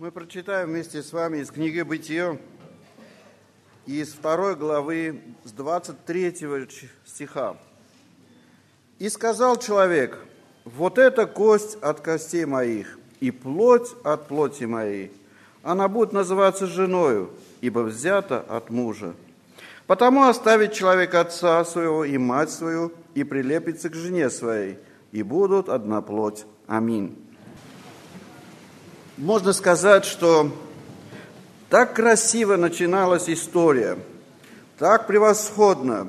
Мы прочитаем вместе с вами из книги «Бытие», из 2 главы, с 23 стиха. «И сказал человек: вот это кость от костей моих, и плоть от плоти моей. Она будет называться женою, ибо взята от мужа. Потому оставит человек отца своего и мать свою, и прилепится к жене своей, и будут одна плоть. Аминь». Можно сказать, что так красиво начиналась история, так превосходно.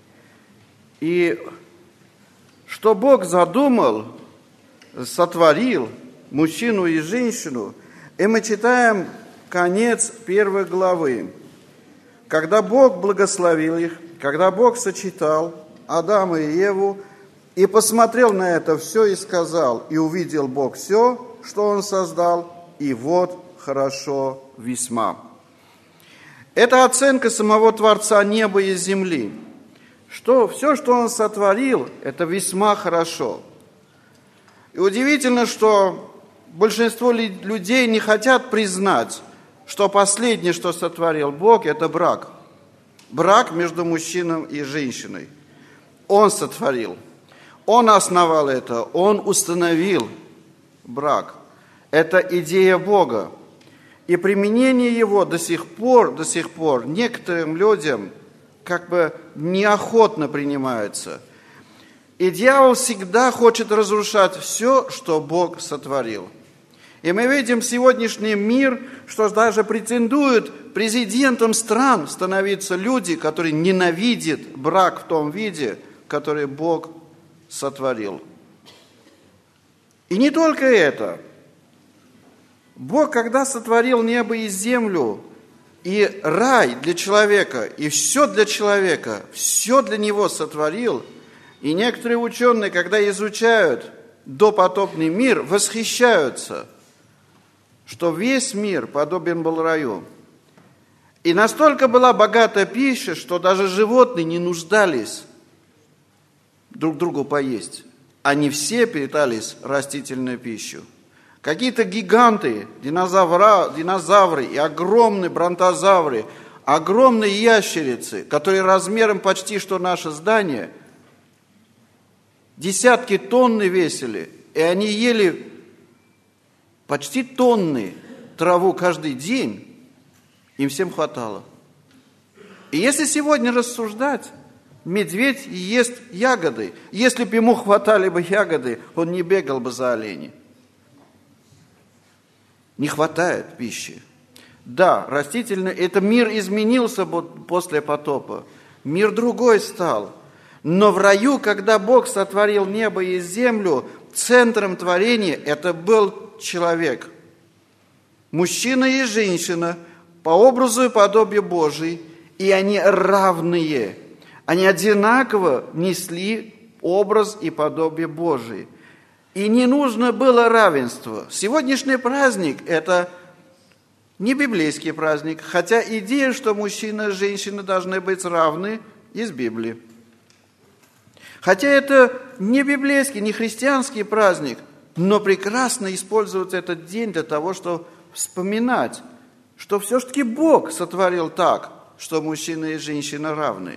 И что Бог задумал, сотворил мужчину и женщину, и мы читаем конец 1 главы. Когда Бог благословил их, когда Бог сочетал Адама и Еву, и посмотрел на это все и сказал, и увидел Бог все, что Он создал, и вот хорошо весьма. Это оценка самого Творца неба и земли. Что все, что Он сотворил, это весьма хорошо. И удивительно, что большинство людей не хотят признать, что последнее, что сотворил Бог, это брак. Брак между мужчиной и женщиной. Он сотворил. Он основал это. Он установил брак. Это идея Бога. И применение его до сих пор некоторым людям как бы неохотно принимается. И дьявол всегда хочет разрушать все, что Бог сотворил. И мы видим сегодняшний мир, что даже претендуют президентом стран становиться люди, которые ненавидят брак в том виде, который Бог сотворил. И не только это. Бог, когда сотворил небо и землю, и рай для человека, и все для человека, все для него сотворил, и некоторые ученые, когда изучают допотопный мир, восхищаются, что весь мир подобен был раю. И настолько была богата пища, что даже животные не нуждались друг другу поесть. Они все питались растительной пищей. Какие-то гиганты, динозавры и огромные бронтозавры, огромные ящерицы, которые размером почти что наше здание, десятки тонн весили, и они ели почти тонны траву каждый день, им всем хватало. И если сегодня рассуждать, медведь ест ягоды. Если бы ему хватали бы ягоды, он не бегал бы за оленей. Не хватает пищи. Да, растительный, это мир изменился после потопа. Мир другой стал. Но в раю, когда Бог сотворил небо и землю, центром творения это был человек. Мужчина и женщина по образу и подобию Божий, и они равные. Они одинаково несли образ и подобие Божий. И не нужно было равенства. Сегодняшний праздник – это не библейский праздник, хотя идея, что мужчина и женщина должны быть равны, из Библии. Хотя это не библейский, не христианский праздник, но прекрасно использовать этот день для того, чтобы вспоминать, что все-таки Бог сотворил так, что мужчина и женщина равны.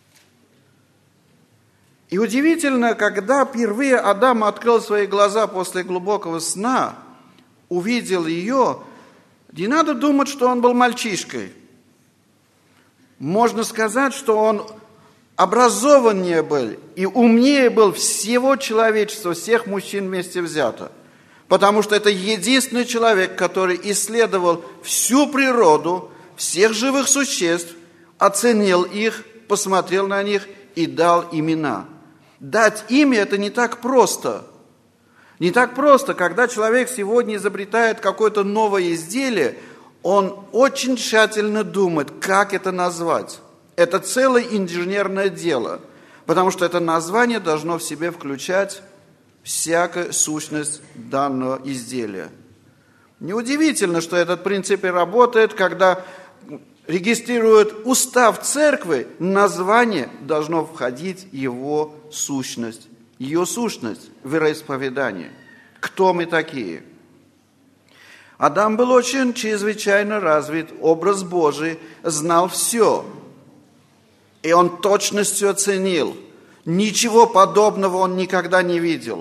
И удивительно, когда впервые Адам открыл свои глаза после глубокого сна, увидел ее, не надо думать, что он был мальчишкой. Можно сказать, что он образованнее был и умнее был всего человечества, всех мужчин вместе взято. Потому что это единственный человек, который исследовал всю природу, всех живых существ, оценил их, посмотрел на них и дал имена. Дать имя – это не так просто. Не так просто, когда человек сегодня изобретает какое-то новое изделие, он очень тщательно думает, как это назвать. Это целое инженерное дело, потому что это название должно в себе включать всякую сущность данного изделия. Неудивительно, что этот принцип и работает, когда регистрирует устав церкви, название должно входить его сущность, ее сущность, вероисповедание. Кто мы такие? Адам был очень чрезвычайно развит, образ Божий, знал все. И он точностью оценил. Ничего подобного он никогда не видел.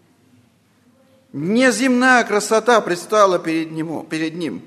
Неземная красота предстала перед ним.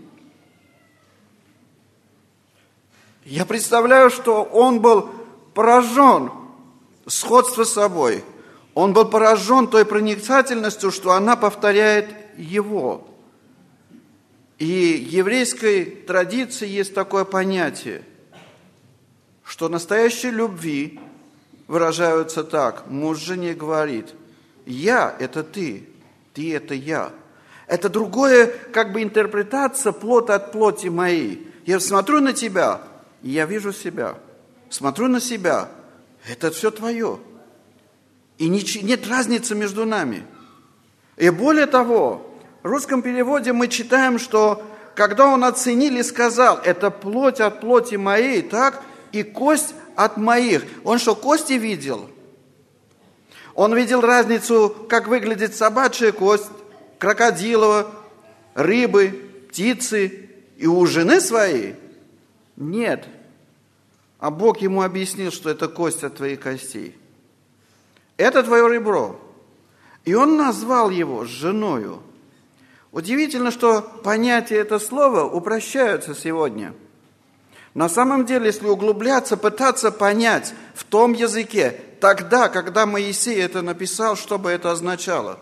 Я представляю, что он был поражен сходством с собой. Он был поражен той проницательностью, что она повторяет его. И в еврейской традиции есть такое понятие, что настоящей любви выражаются так. Муж жене говорит: «Я – это ты это я». Это другое, интерпретация плоть от плоти моей. Я смотрю на тебя, и я вижу себя. Смотрю на себя, это все твое. И нет разницы между нами. И более того, в русском переводе мы читаем, что когда он оценил и сказал: «Это плоть от плоти моей, так, и кость от моих». Он что, кости видел? Он видел разницу, как выглядит собачья кость, крокодилова, рыбы, птицы и у жены своей? Нет. А Бог ему объяснил, что это кость от твоих костей. Это твое ребро. И он назвал его женою. Удивительно, что понятие это слова упрощаются сегодня. На самом деле, если углубляться, пытаться понять в том языке, тогда, когда Моисей это написал, что бы это означало?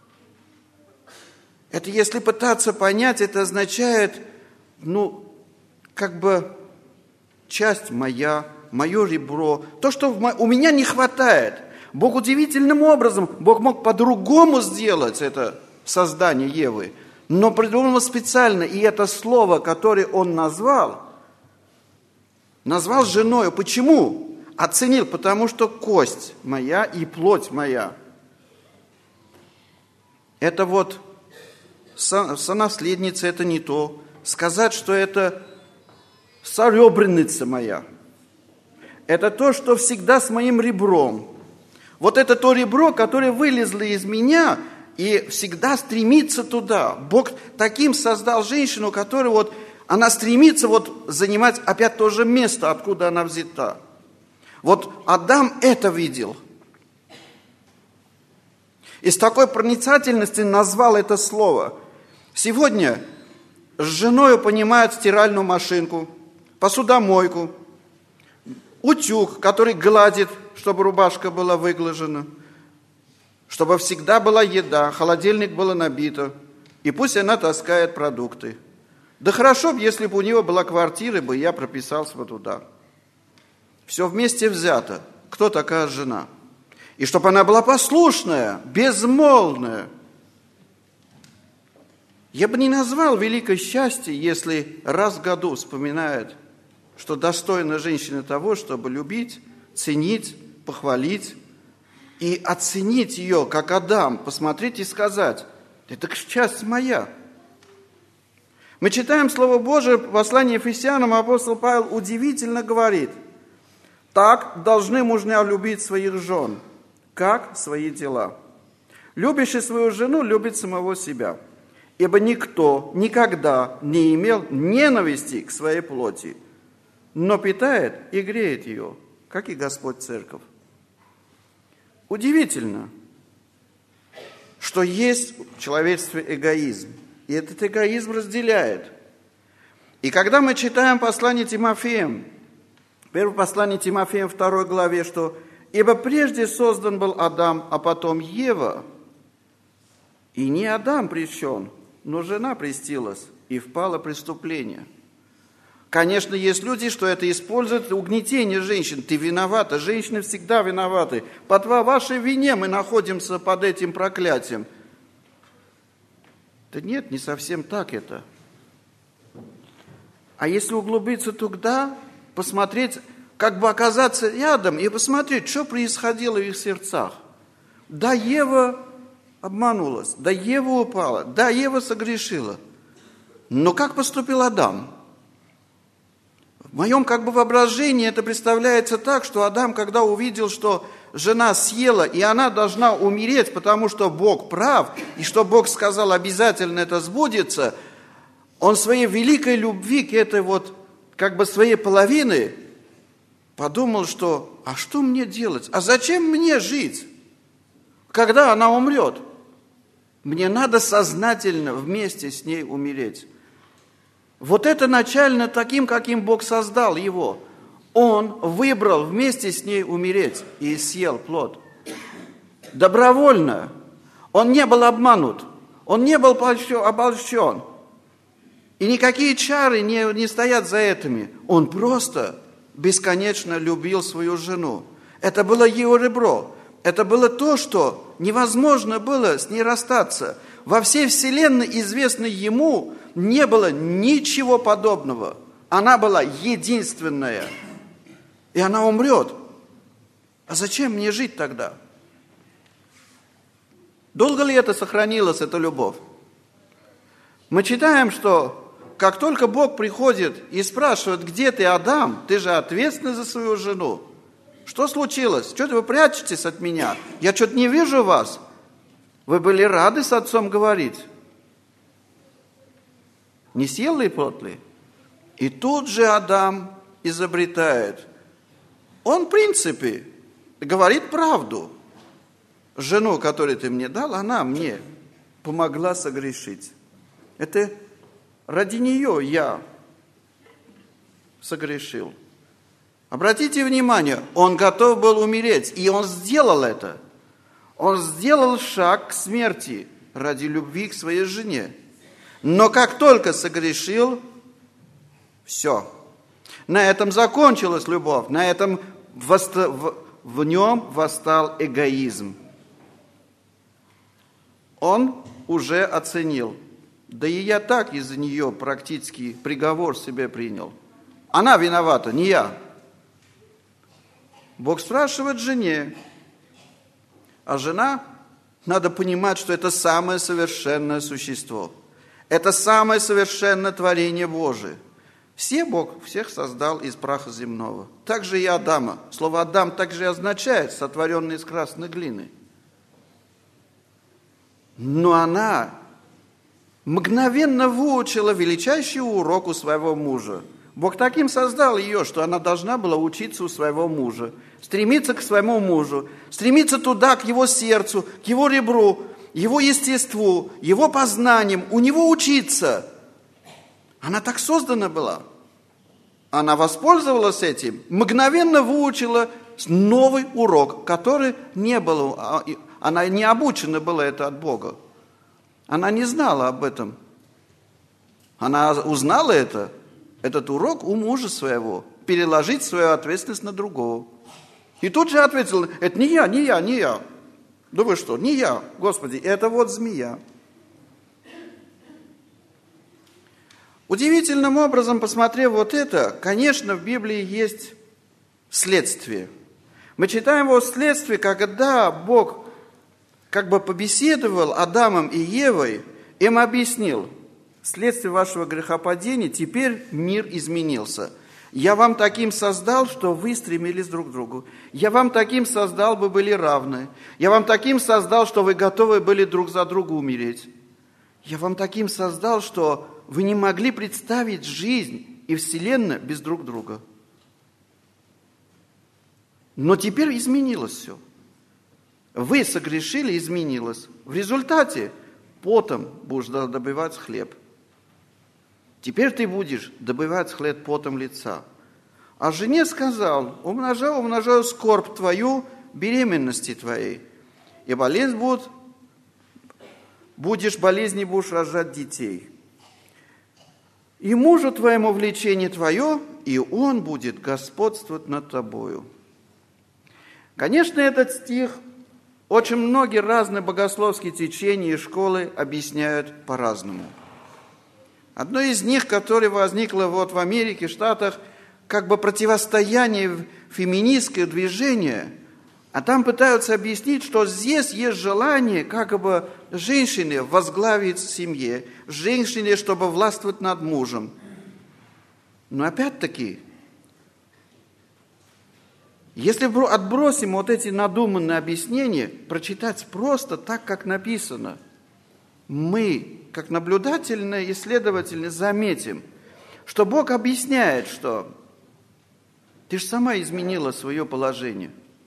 Это если пытаться понять, это означает, часть моя, мое ребро, то, что у меня не хватает. Бог удивительным образом, Бог мог по-другому сделать это создание Евы, но придумал специально, и это слово, которое он назвал женою. Почему? Оценил, потому что кость моя и плоть моя. Это сонаследница, это не то. Сказать, что это соребреница моя. Это то, что всегда с моим ребром. Это то ребро, которое вылезло из меня и всегда стремится туда. Бог таким создал женщину, которая она стремится занимать опять то же место, откуда она взята. Адам это видел. И с такой проницательностью назвал это слово. Сегодня с женой понимают стиральную машинку, посудомойку, утюг, который гладит, чтобы рубашка была выглажена, чтобы всегда была еда, холодильник было набито, и пусть она таскает продукты. Да хорошо бы, если бы у него была квартира, бы я прописался бы туда. Все вместе взято. Кто такая жена? И чтобы она была послушная, безмолвная. Я бы не назвал великое счастье, если раз в году вспоминает, что достойна женщина того, чтобы любить, ценить, похвалить и оценить ее, как Адам, посмотреть и сказать: это часть моя. Мы читаем Слово Божие в послании Ефесянам, апостол Павел удивительно говорит: так должны мужья любить своих жен, как свои тела. Любящий свою жену любит самого себя, ибо никто никогда не имел ненависти к своей плоти, но питает и греет ее, как и Господь церковь. Удивительно, что есть в человечестве эгоизм, и этот эгоизм разделяет. И когда мы читаем послание Тимофеям, первое послание Тимофеям, 2 главе, что «Ибо прежде создан был Адам, а потом Ева, и не Адам прещен, но жена престилась, и впало преступление». Конечно, есть люди, что это используют угнетение женщин. Ты виновата, женщины всегда виноваты. По вашей вине мы находимся под этим проклятием. Да нет, не совсем так это. А если углубиться туда, посмотреть, оказаться рядом и посмотреть, что происходило в их сердцах. Да, Ева обманулась, да, Ева упала, да, Ева согрешила. Но как поступил Адам? В моем воображении это представляется так, что Адам, когда увидел, что жена съела, и она должна умереть, потому что Бог прав, и что Бог сказал, обязательно это сбудется, он своей великой любви к этой вот, как бы своей половины, подумал, что, а что мне делать? А зачем мне жить, когда она умрет? Мне надо сознательно вместе с ней умереть. Вот это начально таким, каким Бог создал его. Он выбрал вместе с ней умереть и съел плод. Добровольно. Он не был обманут. Он не был обольщен. И никакие чары не стоят за этими. Он просто бесконечно любил свою жену. Это было его ребро. Это было то, что невозможно было с ней расстаться. Во всей вселенной, известной ему, не было ничего подобного. Она была единственная. И она умрет. А зачем мне жить тогда? Долго ли это сохранилась, эта любовь? Мы читаем, что как только Бог приходит и спрашивает, где ты, Адам, ты же ответственный за свою жену. Что случилось? Что-то вы прячетесь от меня? Я что-то не вижу вас. Вы были рады с отцом говорить? Не съел ли плод ли? И тут же Адам изобретает. Он, в принципе, говорит правду. Жену, которую ты мне дал, она мне помогла согрешить. Это ради нее я согрешил. Обратите внимание, он готов был умереть, и он сделал это. Он сделал шаг к смерти ради любви к своей жене. Но как только согрешил, все. На этом закончилась любовь, на этом в нем восстал эгоизм. Он уже оценил. Да и я так из-за нее практически приговор себе принял. Она виновата, не я. Бог спрашивает жене. А жена, надо понимать, что это самое совершенное существо. Это самое совершенное творение Божие. Бог всех создал из праха земного. Так же и Адама. Слово «Адам» также и означает «сотворенный из красной глины». Но она мгновенно выучила величайший урок у своего мужа. Бог таким создал ее, что она должна была учиться у своего мужа, стремиться к своему мужу, стремиться туда, к его сердцу, к его ребру, его естеству, его познаниям, у него учиться. Она так создана была. Она воспользовалась этим, мгновенно выучила новый урок, который не был, она не обучена была это от Бога. Она не знала об этом. Она узнала этот урок у мужа своего, переложить свою ответственность на другого. И тут же ответила, это не я. Да вы что, не я, Господи, это вот змея. Удивительным образом, посмотрев вот это, конечно, в Библии есть следствие. Мы читаем о следствии, когда Бог как бы побеседовал Адамом и Евой, им объяснил, вследствие вашего грехопадения теперь мир изменился. Я вам таким создал, что вы стремились друг к другу. Я вам таким создал, вы были равны. Я вам таким создал, что вы готовы были друг за друга умереть. Я вам таким создал, что вы не могли представить жизнь и вселенную без друг друга. Но теперь изменилось все. Вы согрешили, изменилось. В результате потом будешь добывать хлеб. Теперь ты будешь добывать хлеб потом лица. А жене сказал, умножаю скорбь твою, беременности твоей. И болезнь будешь рожать детей. И мужу твоему влечение твое, и он будет господствовать над тобою. Конечно, этот стих очень многие разные богословские течения и школы объясняют по-разному. Одно из них, которое возникло в Америке, в Штатах, как бы противостояние феминистское движение, а там пытаются объяснить, что здесь есть желание как бы женщине возглавить семье, женщине, чтобы властвовать над мужем. Но опять-таки, если отбросим вот эти надуманные объяснения, прочитать просто так, как написано, мы как наблюдательные исследователи, заметим, что Бог объясняет, что ты же сама изменила свое положение.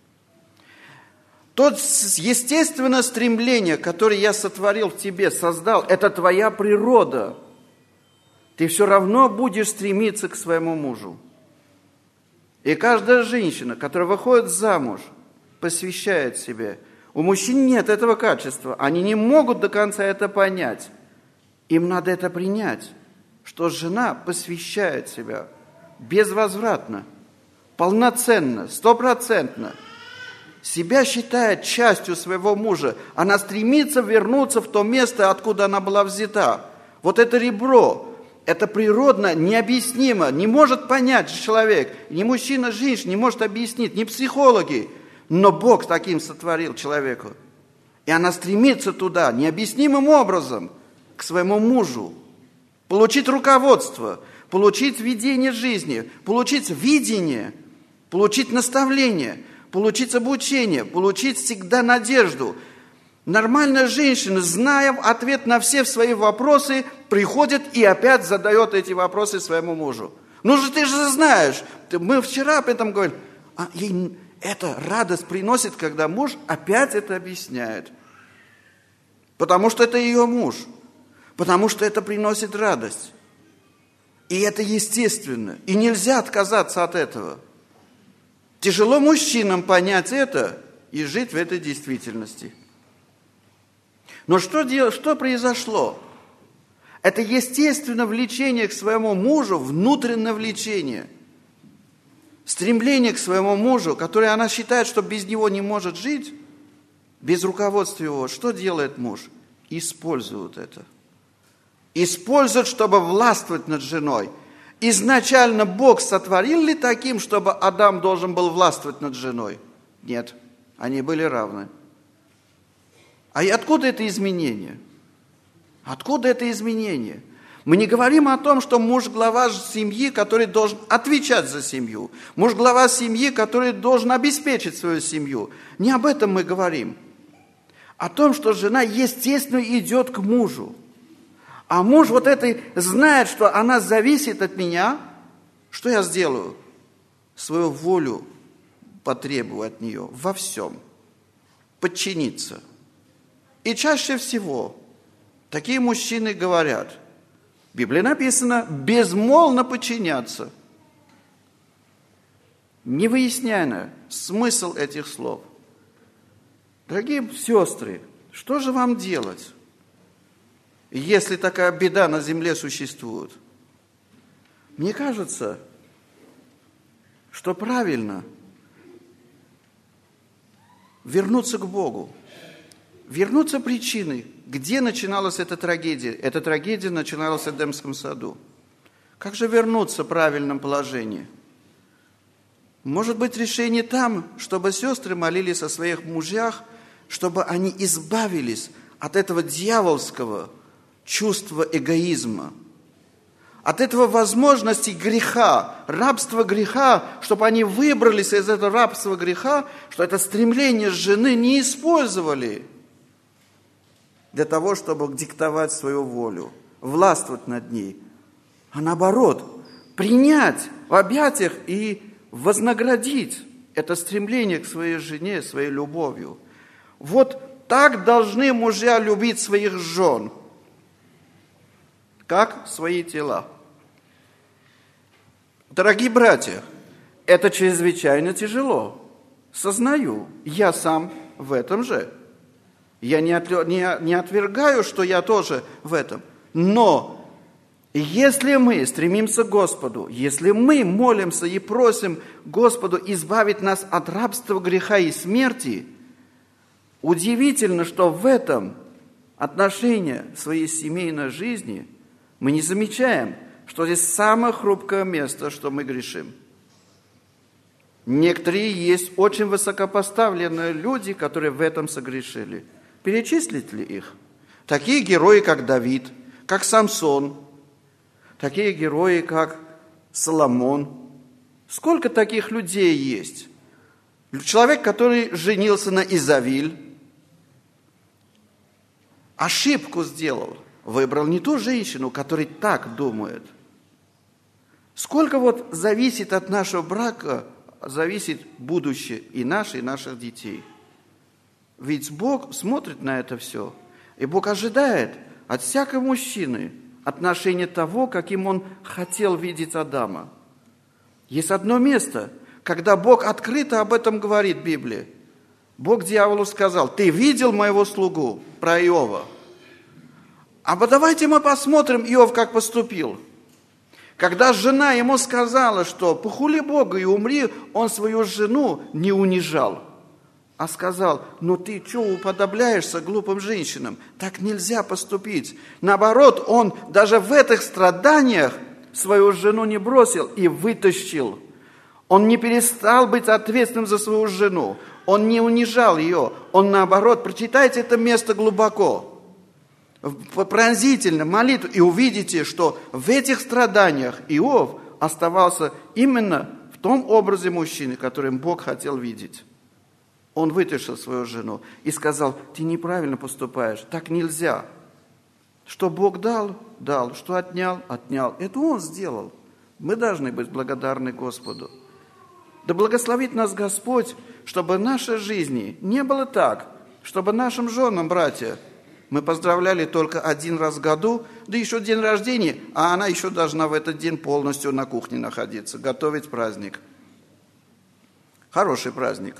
То естественное стремление, которое я сотворил в тебе, создал, это твоя природа. Ты все равно будешь стремиться к своему мужу. И каждая женщина, которая выходит замуж, посвящает себе. У мужчин нет этого качества. Они не могут до конца это понять. Им надо это принять, что жена посвящает себя безвозвратно, полноценно, 100%. Себя считает частью своего мужа. Она стремится вернуться в то место, откуда она была взята. Вот это ребро, это природно, необъяснимо. Не может понять человек. Ни мужчина, женщина не может объяснить, ни психологи. Но Бог таким сотворил человеку. И она стремится туда, необъяснимым образом, к своему мужу. Получить руководство, получить видение жизни, получить видение, получить наставление, получить обучение, получить всегда надежду. Нормальная женщина, зная ответ на все свои вопросы, приходит и опять задает эти вопросы своему мужу. Ну же, ты же знаешь, мы вчера об этом говорили. А ей эта радость приносит, когда муж опять это объясняет. Потому что это ее муж. Потому что это приносит радость. И это естественно. И нельзя отказаться от этого. Тяжело мужчинам понять это и жить в этой действительности. Но что произошло? Это естественное влечение к своему мужу, внутреннее влечение. Стремление к своему мужу, которое она считает, что без него не может жить, без руководства его. Что делает муж? Использует это. Использует, чтобы властвовать над женой. Изначально Бог сотворил ли таким, чтобы Адам должен был властвовать над женой? Нет, они были равны. А и откуда это изменение? Откуда это изменение? Мы не говорим о том, что муж глава семьи, который должен отвечать за семью. Муж глава семьи, который должен обеспечить свою семью. Не об этом мы говорим. О том, что жена естественно идет к мужу. А муж вот это знает, что она зависит от меня. Что я сделаю? Свою волю потребую от нее во всем. Подчиниться. И чаще всего такие мужчины говорят, в Библии написано, безмолвно подчиняться. Не выясняя смысл этих слов. Дорогие сестры, что же вам делать, если такая беда на земле существует? Мне кажется, что правильно вернуться к Богу. Вернуться к причине, где начиналась эта трагедия. Эта трагедия начиналась в Эдемском саду. Как же вернуться в правильном положении? Может быть, решение там, чтобы сестры молились о своих мужьях, чтобы они избавились от этого дьявольского чувства эгоизма, от этого возможности греха, рабства греха, чтобы они выбрались из этого рабства греха, что это стремление жены не использовали для того, чтобы диктовать свою волю, властвовать над ней, а наоборот, принять в объятиях и вознаградить это стремление к своей жене, своей любовью. Вот так должны мужья любить своих жен, как свои тела. Дорогие братья, это чрезвычайно тяжело. Сознаю, я сам в этом же. Я не отвергаю, что я тоже в этом. Но если мы стремимся к Господу, если мы молимся и просим Господу избавить нас от рабства, греха и смерти, удивительно, что в этом отношении своей семейной жизни мы не замечаем, что здесь самое хрупкое место, что мы грешим. Некоторые есть очень высокопоставленные люди, которые в этом согрешили. Перечислить ли их? Такие герои, как Давид, как Самсон, такие герои, как Соломон. Сколько таких людей есть? Человек, который женился на Изавиль, ошибку сделал. выбрал не ту женщину, которая так думает. Сколько вот зависит от нашего брака, зависит будущее и наше, и наших детей. Ведь Бог смотрит на это все, и Бог ожидает от всякого мужчины отношения того, каким Он хотел видеть Адама. Есть одно место, когда Бог открыто об этом говорит в Библии. Бог дьяволу сказал: ты видел моего слугу, про Иова? А давайте мы посмотрим, Иов как поступил. Когда жена ему сказала, что похули Бога и умри, он свою жену не унижал, а сказал: ну ты что уподобляешься глупым женщинам? Так нельзя поступить. Наоборот, он даже в этих страданиях свою жену не бросил и вытащил. Он не перестал быть ответственным за свою жену. Он не унижал ее. Он наоборот, прочитайте это место глубоко, пронзительно, молитву, и увидите, что в этих страданиях Иов оставался именно в том образе мужчины, которым Бог хотел видеть. Он вытащил свою жену и сказал: ты неправильно поступаешь, так нельзя. Что Бог дал, дал, что отнял, отнял. Это Он сделал. Мы должны быть благодарны Господу. Да благословит нас Господь, чтобы в нашей жизни не было так, чтобы нашим женам, братья, мы поздравляли только один раз в году, да еще день рождения, а она еще должна в этот день полностью на кухне находиться, готовить праздник. Хороший праздник.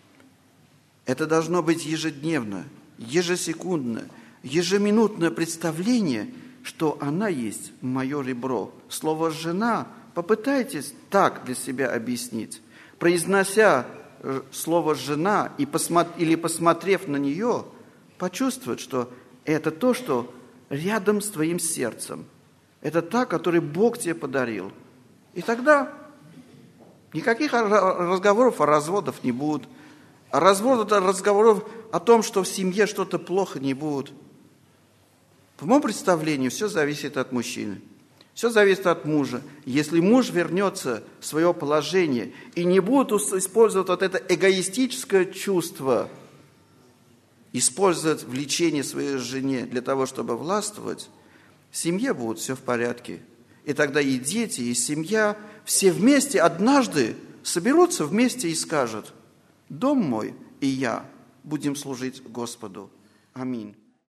Это должно быть ежедневно, ежесекундно, ежеминутное представление, что она есть мое ребро. Слово «жена» попытайтесь так для себя объяснить. Произнося слово «жена» или посмотрев на нее, почувствовать, что это то, что рядом с твоим сердцем. Это та, которую Бог тебе подарил. И тогда никаких разговоров о разводах не будет. А разговоров о том, что в семье что-то плохо, не будет. По моему представлению, все зависит от мужчины. Все зависит от мужа. Если муж вернется в свое положение и не будет использовать вот это эгоистическое чувство, использовать влечение своей жене для того, чтобы властвовать, в семье будет все в порядке. И тогда и дети, и семья, все вместе однажды соберутся вместе и скажут: дом мой и я будем служить Господу. Аминь.